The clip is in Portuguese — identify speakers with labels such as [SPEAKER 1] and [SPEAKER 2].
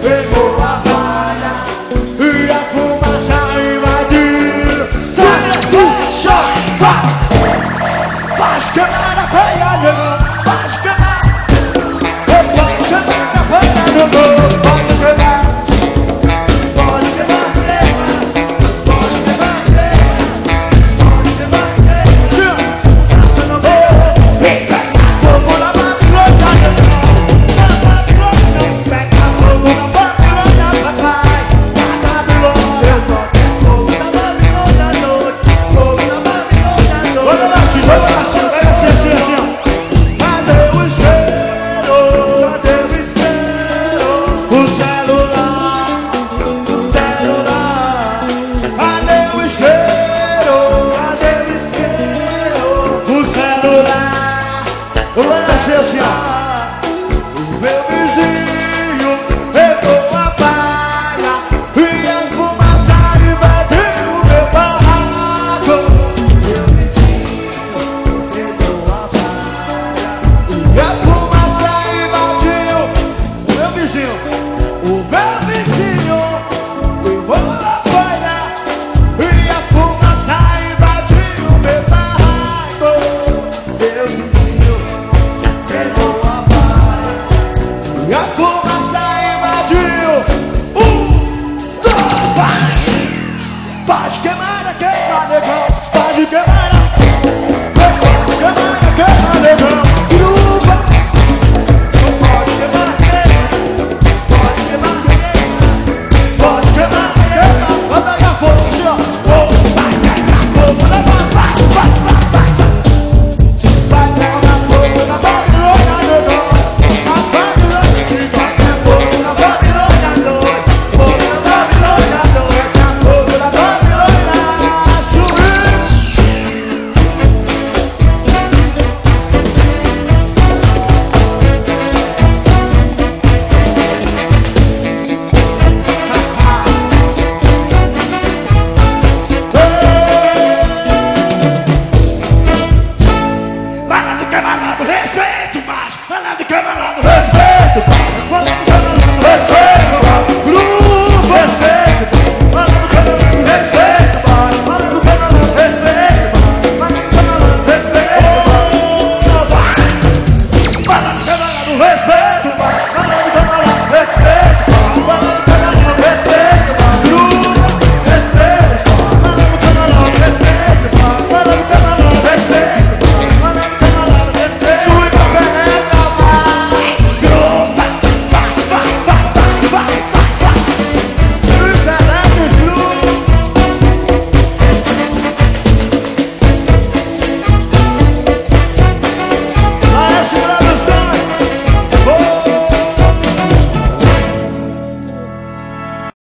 [SPEAKER 1] pegou a palha e a fumaça invadiu. Faz queimada, feia, negão. Faz queimada. Pode queimada, feia, negão. Pode queimar. Pode queimar, pode queimar, pode queimar. Pega fogo na patrulha, pega fogo na patrulha, papai. Na Babilônia, fogo na Babilônia à noite, fogo na Babilônia à noite. Olha lá, vai assim, assim, ó. Cadê o isqueiro? Cadê o isqueiro? O celular, o celular. Cadê o isqueiro? Cadê o isqueiro? O celular. Vai assim, ó. O meu vizinho pegou a palha e a fumaça invadiu o meu barraco. Meu vizinho pegou a palha e a fumaça invadiu o meu vizinho. O meu vizinho pegou a palha e a fumaça invadiu o meu barraco. Meu vizinho pegou a palha e a fumaça